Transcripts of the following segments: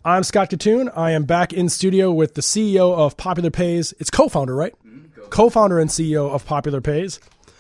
I'm Scott Katoon. I am back in studio with the CEO of Popular Pays. It's co-founder, right? Co-founder and CEO of Popular Pays,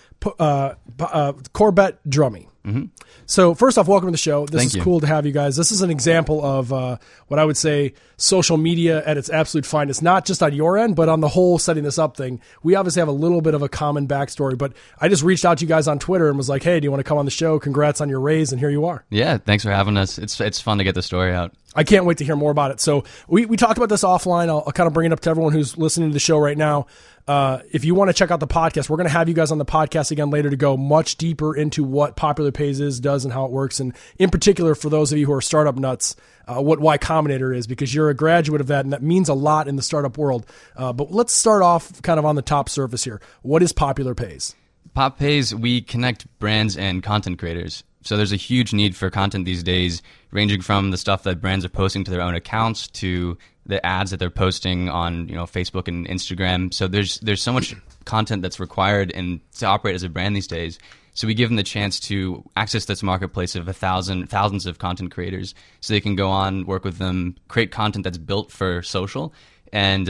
Corbett Drummy. Mm-hmm. So first off, welcome to the show. This Thank is you. cool to have you guys. This is an example of what I would say social media at its absolute finest, not just on your end, but on the whole setting this up thing. We obviously have a little bit of a common backstory, but I just reached out to you guys on Twitter and was like, hey, do you want to come on the show? Congrats on your raise, and here you are. Yeah, thanks for having us. It's fun to get the story out. I can't wait to hear more about it. So we talked about this offline. I'll kind of bring it up to everyone who's listening to the show right now. If you want to check out the podcast, we're going to have you guys on the podcast again later to go much deeper into what Popular Pays does and how it works. And in particular, for those of you who are startup nuts, what Y Combinator is, because you're a graduate of that, and that means a lot in the startup world. But let's start off kind of on the top surface here. What is Popular Pays? Pop Pays, we connect brands and content creators. So there's a huge need for content these days, ranging from the stuff that brands are posting to their own accounts to the ads that they're posting on, Facebook and Instagram. So there's so much content that's required and to operate as a brand these days. So we give them the chance to access this marketplace of thousands of content creators, so they can go on, work with them, create content that's built for social, and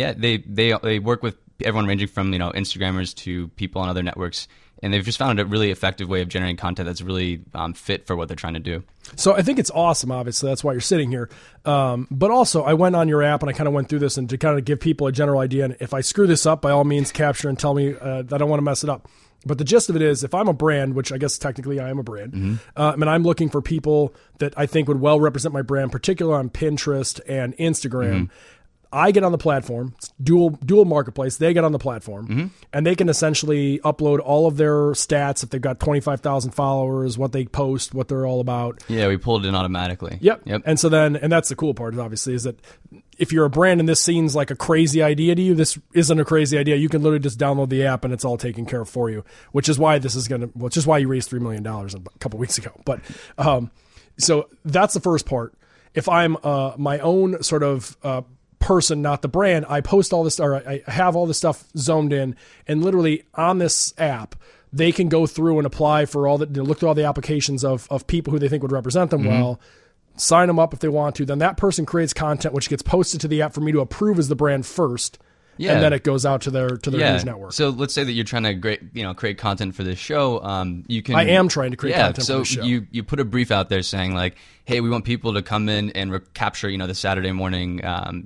they work with everyone ranging from Instagrammers to people on other networks. And they've just found a really effective way of generating content that's really fit for what they're trying to do. So I think it's awesome, obviously. That's why you're sitting here. But also, I went on your app and I kind of went through this and to kind of give people a general idea. And if I screw this up, by all means, capture and tell me that I don't want to mess it up. But the gist of it is, if I'm a brand, which I guess technically I am a brand, and I'm looking for people that I think would well represent my brand, particularly on Pinterest and Instagram, I get on the platform, it's dual marketplace, they get on the platform, and they can essentially upload all of their stats if they've got 25,000 followers, what they post, what they're all about. Yeah, we pulled it in automatically. Yep. And so then, and that's the cool part, obviously, is that if you're a brand and this seems like a crazy idea to you, this isn't a crazy idea. You can literally just download the app and it's all taken care of for you, which is why you raised $3 million a couple weeks ago. But so that's the first part. If I'm my own sort of person, not the brand, I post all this, or I have all this stuff zoned in, and literally on this app, they can go through and apply for look through all the applications of people who they think would represent them well, sign them up if they want to. Then that person creates content which gets posted to the app for me to approve as the brand first. Yeah. And then it goes out to their news network. So let's say that you're trying to create content for this show. You can. I am trying to create content for this show. You put a brief out there saying like, hey, we want people to come in and capture the Saturday morning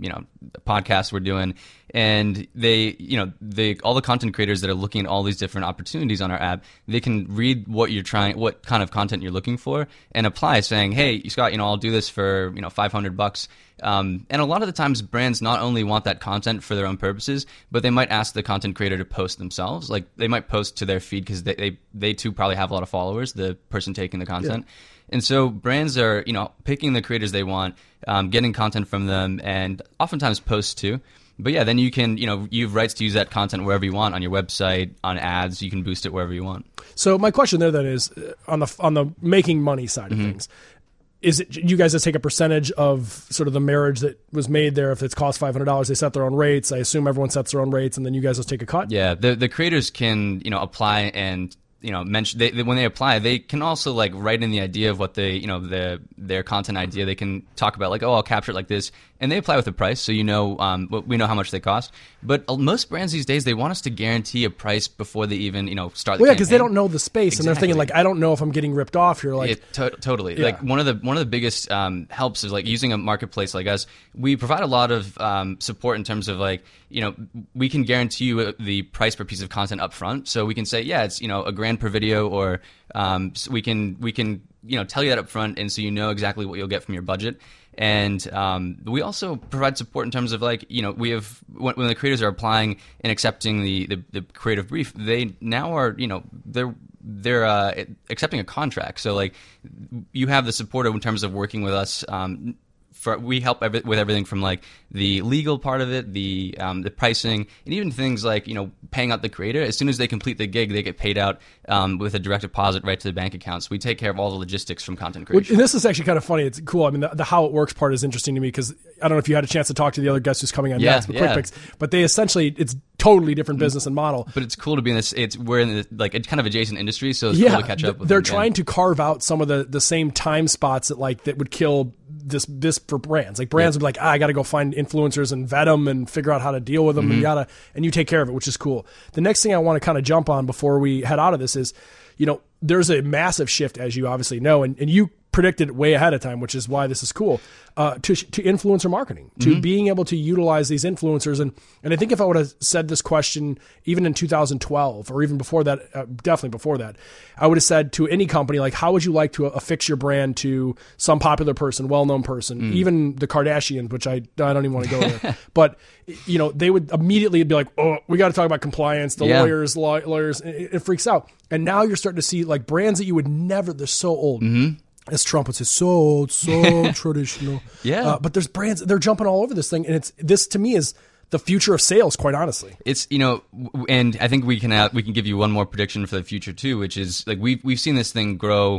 podcast we're doing, and all the content creators that are looking at all these different opportunities on our app, they can read what kind of content you're looking for, and apply, saying, hey, Scott, I'll do this for $500. And a lot of the times brands not only want that content for their own purposes, but they might ask the content creator to post themselves. Like they might post to their feed because they too probably have a lot of followers, the person taking the content. Yeah. And so brands are, picking the creators they want, getting content from them, and oftentimes posts too. But yeah, then you can, you have rights to use that content wherever you want, on your website, on ads. You can boost it wherever you want. So my question there then is, on the making money side of things, is it you guys just take a percentage of sort of the marriage that was made there? If it's cost $500, they set their own rates. I assume everyone sets their own rates, and then you guys just take a cut? Yeah, the creators can, apply and mention when they apply, they can also like write in the idea of what they, their content idea. They can talk about like, oh, I'll capture it like this, and they apply with a price, so we know how much they cost. But most brands these days, they want us to guarantee a price before they even start. Well, yeah, because they don't know the space, and they're thinking like, I don't know if I'm getting ripped off here. Like, totally. Yeah. Like one of the biggest helps is like using a marketplace like us. We provide a lot of support in terms of like, we can guarantee you the price per piece of content up front. So we can say, yeah, it's $1,000 per video, or so we can tell you that up front, and so exactly what you'll get from your budget. And we also provide support in terms of like, we have when the creators are applying and accepting the creative brief, they now are they're accepting a contract. So like you have the support in terms of working with us. We help with everything from like the legal part of it, the pricing, and even things like paying out the creator. As soon as they complete the gig, they get paid out with a direct deposit right to the bank account. So we take care of all the logistics from content creation. And this is actually kind of funny. It's cool. I mean, the how it works part is interesting to me because I don't know if you had a chance to talk to the other guest who's coming on next, but Quick Picks, but they essentially it's totally different business and model. But it's cool to be in this. We're in like a kind of adjacent industry, so it's cool to catch up with. They're trying to carve out some of the same time spots that would kill this for brands. Like brands would be like, I got to go find influencers and vet them and figure out how to deal with them and you take care of it, which is cool. The next thing I want to kind of jump on before we head out of this is, there's a massive shift, as you obviously know, and you predicted it way ahead of time, which is why this is cool, to influencer marketing, to being able to utilize these influencers. And I think if I would have said this question even in 2012 or even before that, definitely before that, I would have said to any company, like, how would you like to affix your brand to some popular person, well-known person, even the Kardashians, which I don't even want to go there. But, they would immediately be like, oh, we got to talk about compliance, the lawyers, it freaks out. And now you're starting to see like brands that you would never, they're so old. As Trump would say, so old, so traditional. Yeah. But there's brands, they're jumping all over this thing. And this to me is the future of sales, quite honestly. It's, and I think we can give you one more prediction for the future too, which is like we've seen this thing grow.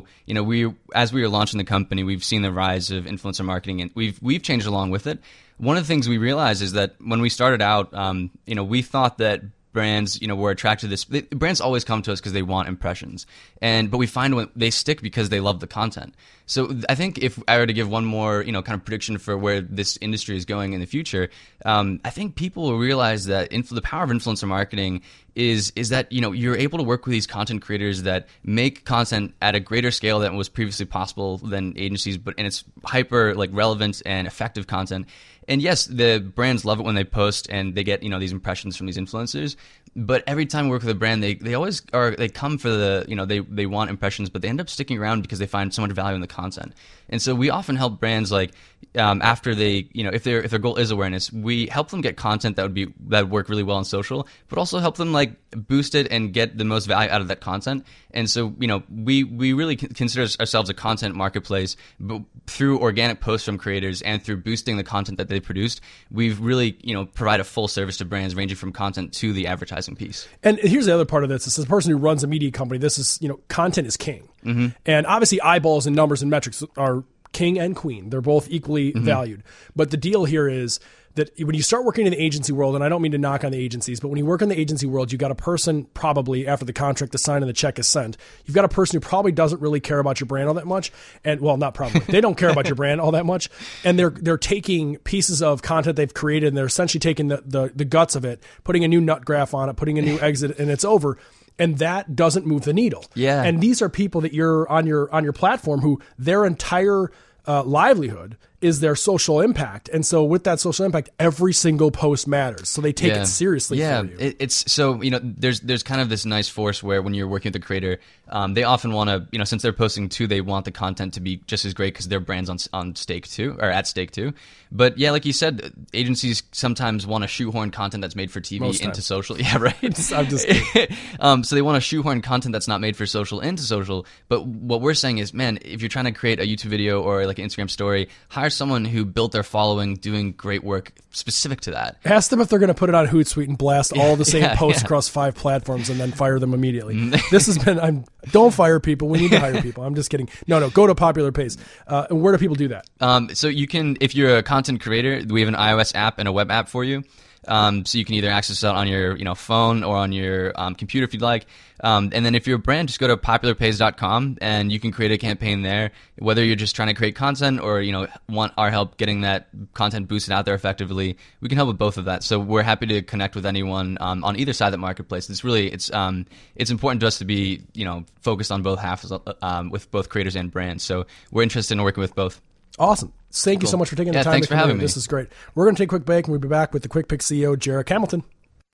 As we were launching the company, we've seen the rise of influencer marketing, and we've changed along with it. One of the things we realized is that when we started out, we thought that brands, were attracted to this. Brands always come to us because they want impressions, but we find when they stick because they love the content. So I think if I were to give one more, kind of prediction for where this industry is going in the future, I think people will realize that the power of influencer marketing is that you're able to work with these content creators that make content at a greater scale than was previously possible than agencies, and it's hyper relevant and effective content. And yes, the brands love it when they post and they get these impressions from these influencers. But every time we work with a brand, they always they come for the they want impressions, but they end up sticking around because they find so much value in the content. And so we often help brands after they if their goal is awareness, we help them get content that would work really well on social, but also help them boost it and get the most value out of that content. And so we really consider ourselves a content marketplace, but through organic posts from creators and through boosting the content that they produced, we've really provide a full service to brands ranging from content to the advertising piece. And here's the other part of this: as a person who runs a media company, this is content is king, and obviously eyeballs and numbers and metrics are king and queen. They're both equally valued. But the deal here is that when you start working in the agency world, and I don't mean to knock on the agencies, but when you work in the agency world, you've got a person probably after the contract is signed and the check is sent, you've got a person who probably doesn't really care about your brand all that much. And well, not probably, they don't care about your brand all that much. And they're taking pieces of content they've created and they're essentially taking the guts of it, putting a new nut graph on it, putting a new exit, and it's over. And that doesn't move the needle. Yeah. And these are people that you're on your platform who their entire livelihood is their social impact. And so with that social impact, every single post matters. So they take it seriously for you. It's so, there's kind of this nice force where when you're working with the creator, they often want to, since they're posting too, they want the content to be just as great because their brand's on stake too, or at stake too. But yeah, like you said, agencies sometimes want to shoehorn content that's made for TV into social. Yeah, right. I'm just kidding. So they want to shoehorn content that's not made for social into social. But what we're saying is, man, if you're trying to create a YouTube video or like an Instagram story, hire someone who built their following doing great work specific to that. Ask them if they're going to put it on Hootsuite and blast all the same posts across 5 platforms and then fire them immediately. This has been, don't fire people. We need to hire people. I'm just kidding. No, go to Popular Pace. And where do people do that? So you can, if you're a content creator, we have an iOS app and a web app for you. So you can either access it on your phone or on your computer if you'd like. And then if you're a brand, just go to popularpace.com and you can create a campaign there. Whether you're just trying to create content or want our help getting that content boosted out there effectively, we can help with both of that. So we're happy to connect with anyone on either side of that marketplace. It's important to us to be focused on both halves with both creators and brands. So we're interested in working with both. Awesome. Thank you so much for taking the time. Thanks for having me. This is great. We're going to take a quick break and we'll be back with the Quick Pick CEO, Jarek Hamilton.